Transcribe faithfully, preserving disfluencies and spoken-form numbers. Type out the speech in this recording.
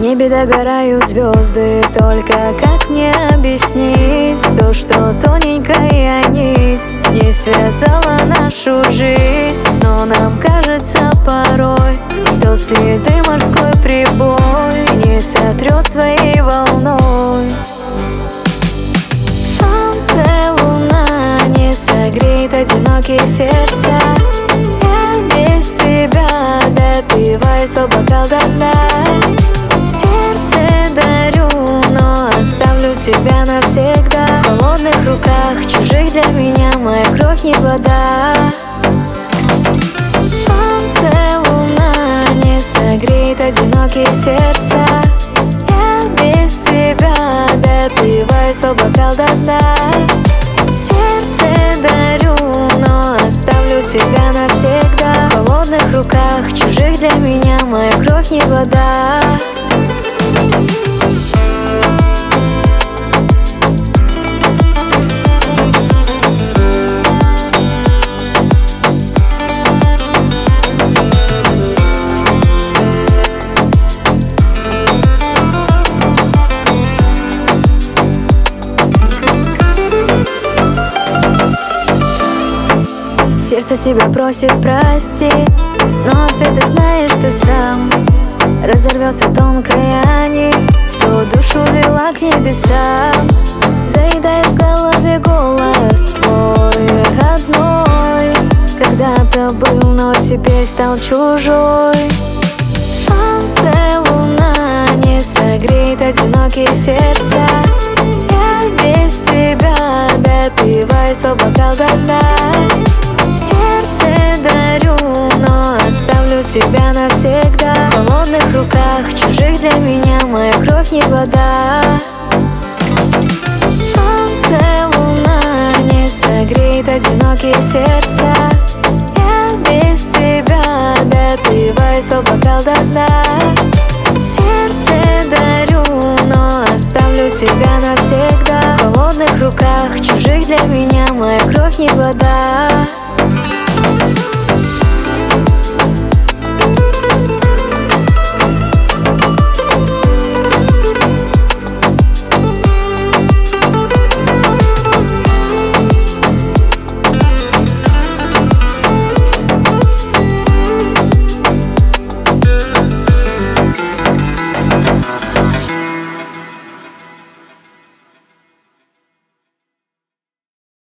небе догорают звезды, только как мне объяснить то, что тоненькая нить не связала нашу жизнь, но нам кажется порой, что следы морской прибой не сотрет своей волной. Солнце, луна не согреет одинокие сердца. Я без тебя допиваю свой бокал до дна. Сердце дарю, но оставлю тебя навсегда. В холодных руках чужих для меня моя кровь не вода. Солнце, луна не согреет одинокие сердца. Я без тебя допиваю свой бокал до дна. Сердце дарю, но оставлю тебя навсегда. В холодных руках чужих для меня моя кровь не вода. Сердце тебя просит простить, но ответы знаешь ты сам. Разорвется тонкая нить, что душу вела к небесам. Заедает в голове голос твой родной. Когда-то был, но теперь стал чужой. Солнце, луна не согреет одинокие сердца. Я без тебя допиваю свой бокал до дна. Сердце дарю, но оставлю тебя навсегда. В холодных руках чужих для меня моя кровь не вода. Солнце, луна не согреет одинокие сердца. Я без тебя допиваю свой бокал до дна. Сердце дарю, но оставлю тебя навсегда. В холодных руках чужих для меня моя кровь не вода.